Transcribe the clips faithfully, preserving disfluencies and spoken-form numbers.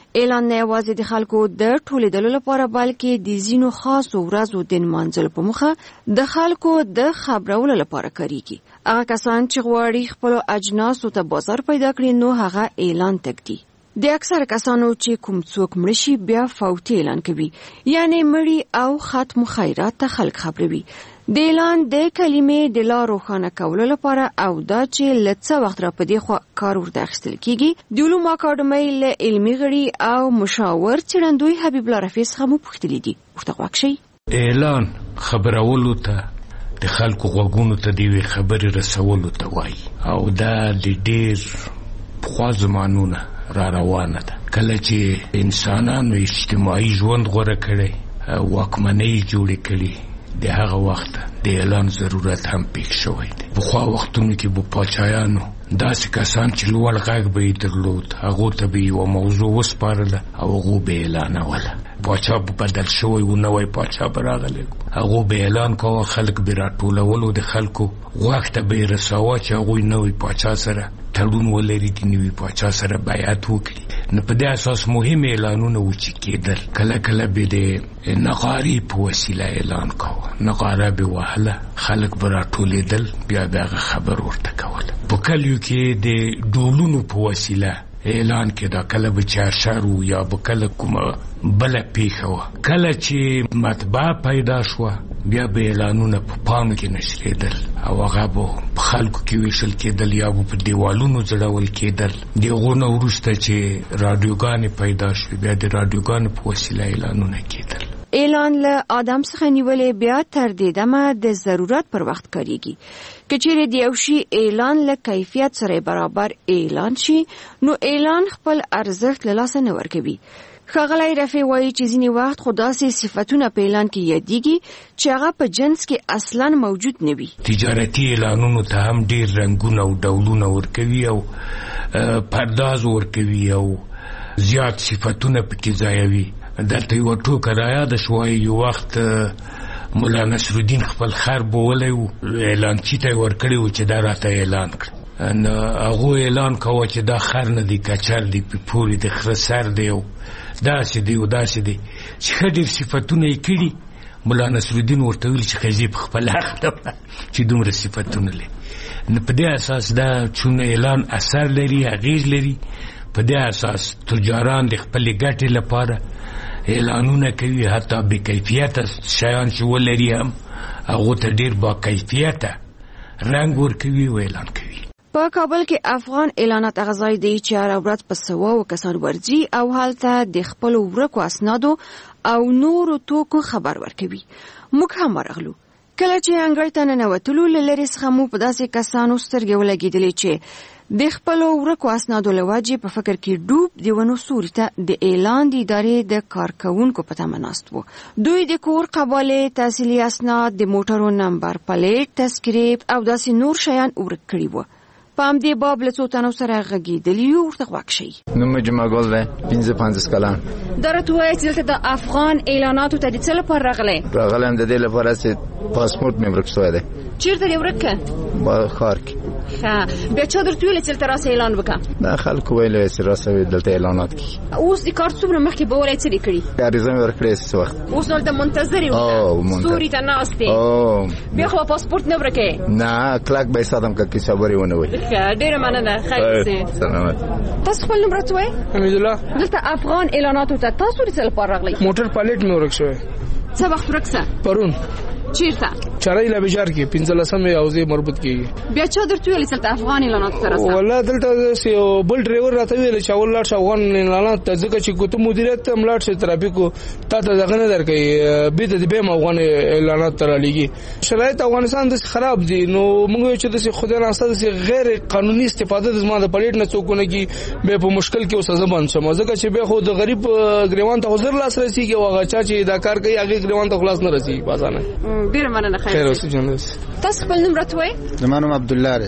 اعلان نه یوازې د خلکو د ټولېدلو لپاره بلکې د ځینو خاصو ورځو د نمانځلو په موخه د خلکو د خبرولو لپاره کاریږي. هغه کسان چې غواړي خپلو اجناسو ته بازار پیدا کړي نو هغه اعلان تږدي. د اکثر کسانو چې کوم څوک مړ شي بیا فوتي اعلان کوي، یعنی مړی او ختم خیرات ته خلک خبروي. د اعلان د کلمې د لا روښانه کولو لپاره او دا چې له څه وخت را په دې خوا کار ورته اخیستل کېږي، د علومو اکاډمۍ له علمي غړي او مشاور څېړندوی حبیب الله رفیع څخه مو پوښتلي دي. ورته غوږ شئ. اعلان خبرولو ته د خلکو غوږونو ته د یوې خبرې رسولو ته وایي او دا د ډېر پخوا زمانونه را روانه ده. کله چې انسانانو اجتماعي ژوند غوره کړی، واکمنۍ جوړې کړي، د هغه وخت د اعلان ضرورت هم پیښ شوی دی. پخوا وختونو کې به پاچایانو داسې کسان چې لوړ غږ به یې درلود، هغو ته به یوه موضوع وسپارله او هغو به اعلانوله. پاچا به بدل شوی و، نوی پاچا به راغلی، هغو به اعلان کوه، خلک به راټولولو، د خلکو غوږ ته به یې رساوه چې هغوی نوی پاچا سره تړون ولري، د نوي پاچا سره بیعت وکړي. نو په دې اساس مهم اعلانونه و چې کېدل. کله کله به د نغارې په وسیله اعلان کوه، نغاره به وهله، خلک به راټولېدل، بیا به هغه خبر ورته کوله. په کلیو کې د ډولونو په وسیله اعلان کېده، کله به چارشر و یا به کله کومه بله پیښه وه. کله چې مطبعه پیدا شوه بیا به اعلانونه په پاڼو کې نشریدل او هغه به په خلکو کې ویشل کېدل یا به په دیوالونو ځړول کېدل. د هغو نه وروسته چې راډیوګانې پیدا شوې بیا د راډیوګانو په وسیله اعلانونه کېدل. اعلان له آدم څخه نیولې بیا تر دې دمه د ضرورت پر وخت کاریږي. که چیرې د یو شي اعلان له کیفیت سره برابر اعلان شي نو اعلان خپل ارزښت له لاسه نه ورکوي. ښاغلی رفیع وایي چې ځینې وخت خو داسې صفتونه په اعلان کې یادېږي چې هغه په جنس کې اصلاً موجود نه وي. تجارتي اعلانونو ته هم ډېر رنګونه او ډولونه ورکوي او پرداز ورکوي او زیات صفتونه پکې ځایوي. دلته یوه ټوکه رایاده شوه، یو وخت ملا نصرالدین خپل خر بولی و، اعلانچي ته یې ورکړی و چې دا راته اعلان کړه. هغو اعلان کوه چې دا خر نه دی، کچر دی، پیپوري دی، خره سر دی او داسې دی او داسې دی چې ښه ډېر صفتونه یې کړي. ملا نصرالدین ورته ویل چې ښځې په خپل حق ده چې دومره صفتونه لري. نو په دې اساس دا چون اعلان اثر لري، اغېز لري، په دې اساس تجاران د خپلې ګټې لپاره اعلانونه کوي، حتی بې کیفیته شیان چې ولري هم هغو ته ډېر با کیفیته رنګ ورکوي او اعلان کوي. په کابل کې افغان اعلانات هغه ځای دی چې هره ورځ په سوهو کسان ورځي او هلته د خپلو ورکو اسنادو او نورو توکو خبر ورکوي. موږ هم ورغلو. کله چې انګړ ته ننوتلو له لرې څخه مو په داسې کسانو سترګې ولګېدلې چې د خپلو ورکو اسنادو له وجې په فکر کې ډوب د ونو سوري ته د اعلان د ادارې د کارکوونکو په تمه ناست وو. دوی د کور قبالې، تحصیلي اسناد، د موټرو نمبر پلیټ، تذکرې او داسې نور شیان ورک کړي وو. په همدې باب له څو تنو سره غږېدلي یو. ورته غوږ شئ. نوم مې جمعه ګل دی، پنځه پنځوس کلن. دا راته ووایه چې دلته د افغان اعلاناتو ته د څه لپاره راغلی؟ راغلی یم د دې لپاره چې پاسپورټ مې ورک شوی دی. چېرته دې ورک کړ؟ ښار کې. ښه، بیا چا درته ویلې چې دلته راسه اعلان وکړه؟ دا خلکو ویلې چې راسه دلته اعلانات کېږي. اوس د کار څومره مخکې به ولی څه دې کړي؟ عریضه مې ورکړې څه وخت. اوس دلته منتظر یې اوسه، ستوري ته ناست یې. بیا خو پاسپورټ نه ورکوې؟ نه، کلک به یې ساتم که کیسه خبرې ونه وایي. ښه، ډېره مننه. خیر اوسې. سلامت. تاسو خپل نوم راته وایئ؟ حمیدالله. دلته افغان اعلاناتو ته تاسو د څه لپاره راغلئ؟ موټر پلیټ مې ورک شوی. څه وخت ورک شه؟ پرون. چیرته؟ چارای لبجار کې پنځلسمې حوزې مربوط کېږي. بیا چا درته ویل چې دلته افغان اعلانات ته راسه؟ والله دلته یو بل ډرایور راته ویل چې اول لاړ شه افغان اعلانات ته، ځکه چې کوته مدیریت ته هم لاړ شې ترافیکو تا ته دغه نه درکوي، بېرته د بیا هم افغان اعلانات ته رالیږي. شرایط افغانستان داسې خراب دي، نو موږ وایو چې داسې خدای ناسته داسې غیر قانوني استفاده د زما د پلیټ نه څوک ونه کړي، بیا په مشکل کې اوسه زه بند شم، ځکه چې بیا خو د غریب ګریوان ته خو زر لاس رسېږي او هغه چا چې دا کار کوي هغې ګریوان ته خو لاس نه رسېږي په اسانه. ډېره مننه. خیر اوسې. تاسو خپل نوم راته وایئ؟ زما نوم عبدالله دی.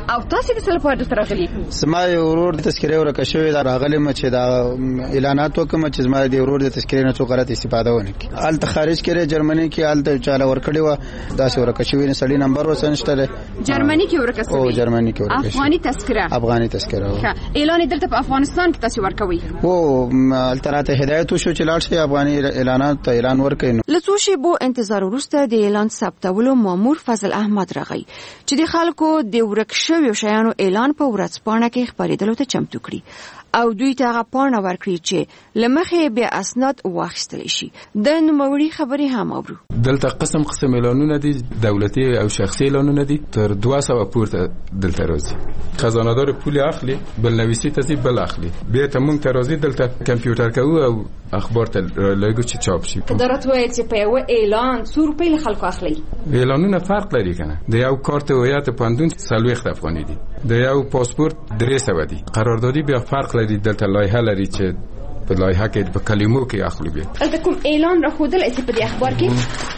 او تاسو د څه لپاره درته راغلي؟ زما یو ورور د تذکرې ورکه شوې ده، راغلی م چې دا اعلانات وکړم چې زما د ورور د تذکرې نه څوک غلط استفاده ونه کړي. هلته خارج کړی جرمني کې، هلته چاله ورکړې وه داسې ورکه شوې نه، سړي نمبر ورسره نشته دی. جرمني کې ورکه شوې؟ او جرمني کې ورکه شوې. افغاني تذکره؟ افغاني تذکره. اعلان دلته په افغانستان کې تاسو ورکوي؟ او هلته راته هدایت وشو چې لاړ شي افغاني اعلانات ته اعلان ورکړي. له څو شیبو انتظار وروسته د اعلان ثبتولو مامور فضل احمد راغی چې د خلکو د ورک شویو شیانو اعلان په ورځپاڼه کې خپرېدلو ته چمتو کړي او دوی ته هغه پاڼه ورکړي چې له مخې بیا اسناد واخیستلی شي. د نوموړي خبرې هم اورو. دلته قسم قسم اعلانونه دي، دولتي او شخصي اعلانونه دي، تر دوه سوه پورته دلته راځي. خزانه‌دار پول اخلي، بل نویسي ته بل اخلي، بیا ته مونږ ته راځي دلته کمپیوټر کوو او اخبار ته لګو چې چاپ شي. که درته وایي چې په یو اعلان څو روپۍ له خلکو اخلي؟ اعلانونه فرق لري کنه. د یو کارت هویت پوهنتون څلوېښت افغاني دي، د یو پاسپورت درې سوه دي. قراردادي بیا فرق لري، دلته لایحه لري چې په لایحه کې په کلمو کې اخلي. بیا دلته کوم اعلان راښودلی چې په دې اخبار کې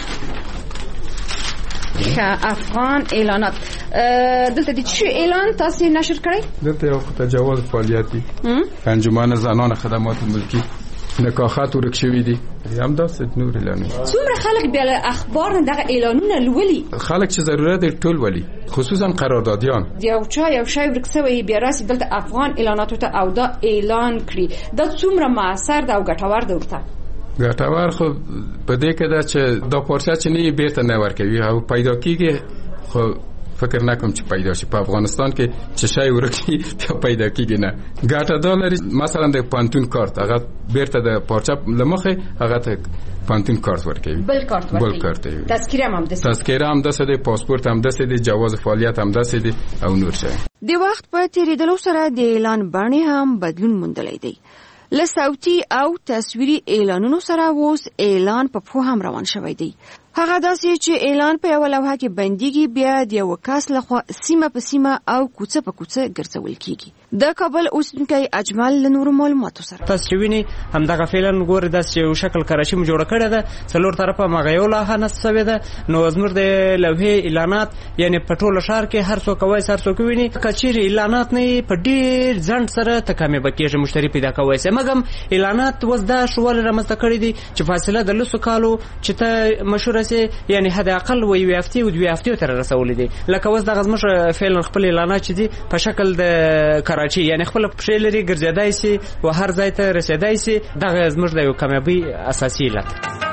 افغان اعلانات دلته د څه اعلان تاسو نشر کړی؟ دلته یو تجاوز فعالیت دي، انجمن زنان خدمات ملکی، نکاحات ورک شوي دي، هم داسې نور اعلانونه. څومره خلک بیا له اخبار نه دغه اعلانونه لولي؟ خلک چې ضرورت یې ټول ولي، خصوصا قراردادیان. یو چا یو شی ورک شوی بیا راسي دلته افغان اعلاناتو ته او دا اعلان کړي، دا څومره موثر ده او ګټور ده ورته؟ ګټور خو په دې کې ده چې دا پارچه چې نه بیرته نه ورکوي او پیدا کیږي، خو فکر نکوم چې پیدا شي. په افغانستان کې چې شی ورکی پیدا کیږي نه. ګټه دا لري مثلا د پانتون کارت، هغه بیرته د پارچه لمخه هغه ته پانتون کارت ورکوي، بل کارت ورکوي، بل کارت دی. تذکره هم ده، تذکره هم ده، د پاسپورت هم ده، د جواز فعالیت هم ده دي او نور شی. د وخت په تیریدلو سره د اعلان بڼې هم بدلون موندلی دی. له صوتي او تصویري اعلانونو سره اوس اعلان په پښو هم روان شوی دی. هغه داسې چې اعلان په یو لوحه کې بنديږي، بیا د یو کس لخوا سیمه په سیمه او کوڅه په کوڅه ګرځول کیږي. د کابل اوسیدونکی اجمل له نورو معلوماتو سره تاسو چې ویني همدغه فعلا ګوري داسې یو شکل کراچي م جوړه کړې ده، څلور طرفه مغه یو لوحه نصب شوې ده. نو زموږ د لوحې اعلانات یعنی په ټوله ښار کې هر څوک وایي هر څوک ویني کچېرې اعلانات نه په ډېر ځنډ سره تکامل بکیږي مشتری پیدا کوي. مګم اعلانات وز دا شوال رامنځته کړی دي چې فاصله د لسو کالو چې ته مشهور سي، یعنی حد اقل وی وی هفته او دوی هفته تر رسول دي. لکه وز دغه زموږ فعلا خپل اعلانات چې دي په شکل د کراچي یعنی خپل پښې لري ګرځیدای سي او هر ځای ته رسیدای سي. دغه زموږ د یو کامیابی اساسي علت.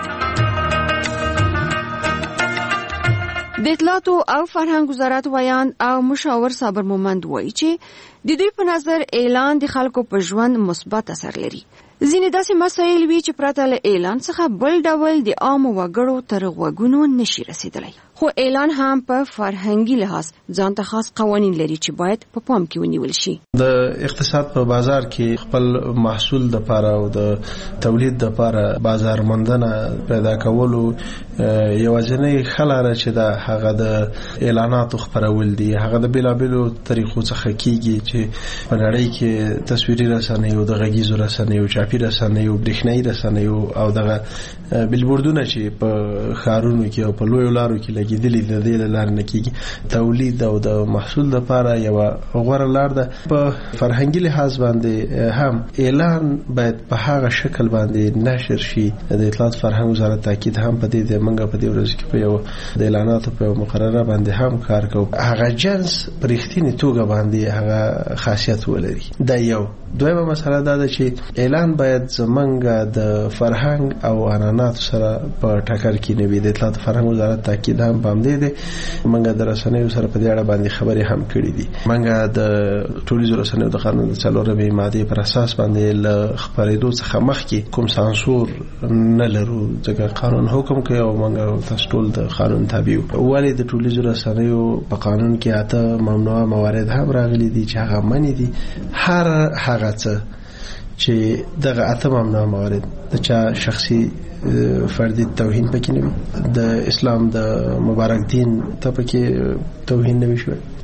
د اطلاعاتو او فرهنګ وزارت ویان او مشاور صابر مومند وایي چې د دوی په نظر اعلان د خلکو په ژوند مثبت اثر لري. ځینې داسې مسایل وي چې پرته له اعلان څخه بل ډول د عامو وګړو تر غوږونو نشي رسیدلی. خو اعلان هم په فرهنګي لحاظ ځانته خاص قوانین لري چې باید په پام کې ونیول شي. د اقتصاد په بازار کې خپل محصول د پاره او د تولید د پاره بازار موندنه پیدا کولو یوازینی خلاره چې دا هغه د اعلاناتو خبرول دي. هغه د بیلابلو طریقو څخه کیږي چې په نړۍ کې تصویري رسنیو، د غږیزو رسنیو، چاپی رسنیو، برېښنایي رسنیو او دغه بیلبوردونه چې په ښارونو کې او په لویو لارو کې لګیدلي د دې لار نه کیږي. تولید او د محصول لپاره یو غوړه لار ده. په فرهنګي لحاظ باندې هم اعلان باید په هغه شکل باندې نشر شي. د اطلاعات فرهنګ وزارت تاکید هم په دې د منګه په دې ورځ کې په یو د اعلاناتو په مقرره باندې هم کار کوي. هغه جنس پرېختینی توګه باندې هغه خاصیت ولري. دا یو. دویمه مسله دا ده چې اعلان باید زمونږ د فرهنګ او عنعناتو سره په ټکر کې نه وي. د اطلاعات فرهنګ وزارت تاکید هم پام دی دی منګه د رسنیو سره په دې اړه باندې خبرې هم کړې دي. منګه د ټولنیزو رسنیو د قانون د څلورمې ماده پر اساس باندې ل خبرېدو څخه مخکې کوم سانسور نه لرو. ځکه قانون حکم کوي او منګه تاسو ټول د قانون تابع یو. ولې د ټولنیزو رسنیو په قانون کې اته ممنوعه موارد هم راغلي دي چې هغه منی دي. هر هغه څه چې دغه اته ممنوعه موارد د چا شخصي فردي توهین پکې نه وي، د اسلام د مبارک دین ته پکې توهین نه وي شوی،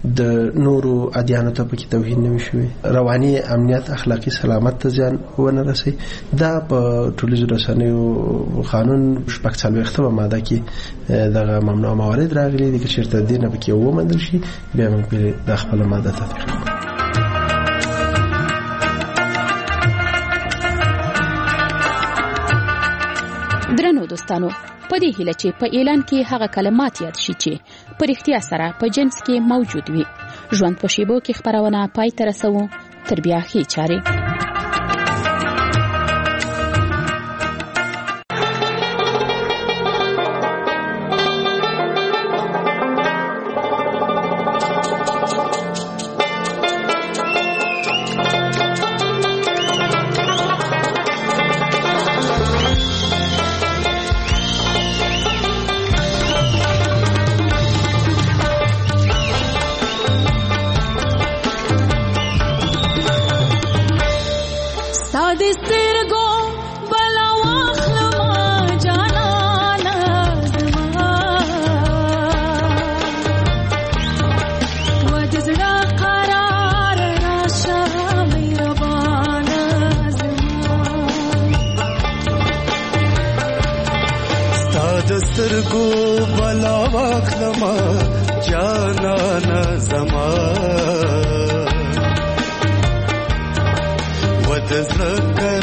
د نورو ادیانو ته پکې توهین نه وشي، رواني امنیت اخلاقی سلامت ته ځان ونه رسي. دا په ټولنیزو رسنیو قانون شپږ څلوېښتمه ماده کې دغه ممنوع موارد راغلي دي، چې چېرته دې نه پکې وموندل شي بیا موږ پرې د خپله ماده تطبیق کوو. درنو دوستانو، په دې هیله چې په اعلان کې هغه کلمات یاد شي چې په رښتیا سره په جنس کې موجود وي. ژوند په شیبو کې خبرونه پای ته رسوو، تر بیا ښې چارې. سترګو بلا واخلما جانانا زما ود زکر